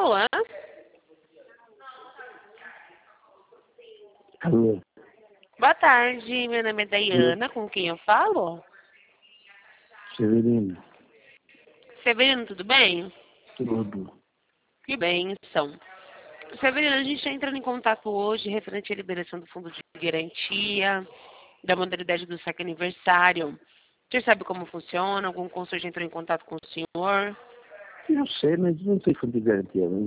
Alô? Alô? Boa tarde, meu nome é Dayana, com quem eu falo? Severino. Severino, tudo bem? Tudo. Que bênção. Severino, a gente está entrando em contato hoje referente à liberação do fundo de garantia, da modalidade do saque aniversário. O senhor sabe como funciona? Algum consultor entrou em contato com o senhor? Eu sei, mas não tem fundo de garantia, não.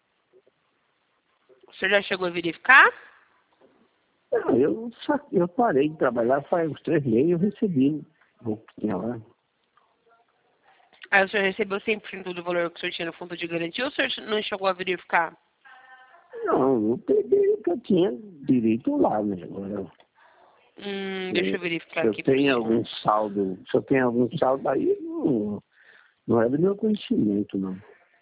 O senhor já chegou a verificar? Não, eu parei de trabalhar faz uns 3 meses, eu recebi o que tinha lá. Aí o senhor recebeu 100% do valor que o senhor tinha no fundo de garantia ou o senhor não chegou a verificar? Não, eu peguei o que eu tinha direito lá, né? Agora, Deixa eu verificar se eu aqui pro tenho senhor. algum saldo aí, não é do meu conhecimento, não.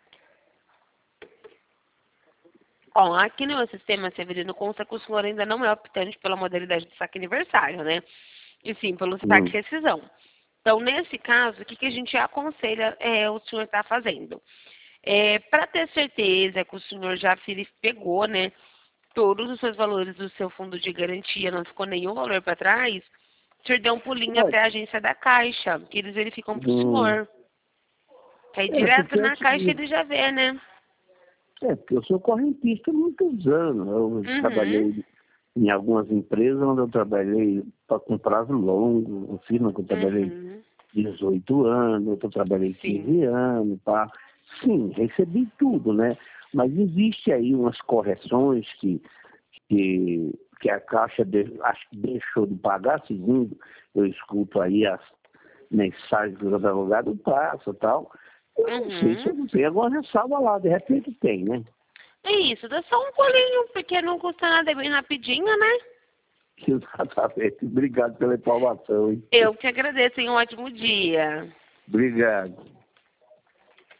Bom, aqui no meu sistema, Severino, consta que o senhor ainda não é optante pela modalidade de saque aniversário, né? E sim pelo saque rescisão. Então, nesse caso, o que a gente aconselha o senhor estar fazendo? Para ter certeza que o senhor já pegou, né, todos os seus valores do seu fundo de garantia, não ficou nenhum valor para trás, o senhor dê um pulinho até a agência da Caixa, que eles verificam para o senhor. Que aí direto Porque é na o Caixa seguinte, ele já vê, né? porque eu sou correntista há muitos anos. Eu Uhum. trabalhei em algumas empresas onde eu trabalhei com prazo longo, uma firma que eu trabalhei Uhum. 18 anos, eu trabalhei Sim. 15 anos, tá? Sim, recebi tudo, né? Mas existe aí umas correções que a Caixa acho que deixou de pagar, segundo eu escuto aí as mensagens que os advogados passam e tal. Eu não sei se eu Uhum. não tenho alguma ressalva lá, de repente tem, né? É isso, dá só um pulinho, porque não custa nada, é bem rapidinho, né? Exatamente. Obrigado pela informação, hein? Eu que agradeço, hein? Um ótimo dia. Obrigado.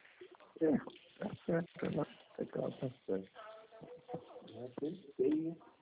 Tá certo, tá certo.